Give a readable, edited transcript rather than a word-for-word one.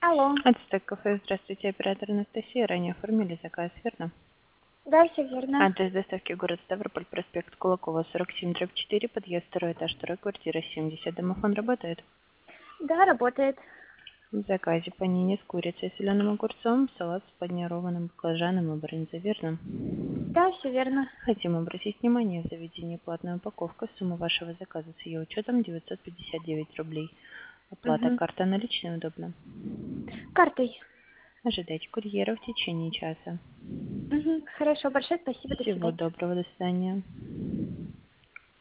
Алло. Ацтек кафе. Здравствуйте, оператор Анастасия. Ранее оформили заказ, верно? Да, все верно. Адрес доставки город Ставрополь, проспект Кулакова, 47/4, подъезд, второй этаж, второй, квартира 70. Домофон работает? Да, работает. В заказе панини с курицей, соленым огурцом, салат с панированным баклажаном и брынзой, верно? Да, все верно. Хотим обратить внимание, в заведении платная упаковка, сумма вашего заказа с ее учетом 959 рублей. Оплата Угу. карта наличная удобно. Картой. Ожидайте курьера в течение часа. Угу. Хорошо, большое спасибо, до Всего свидания. доброго, до свидания.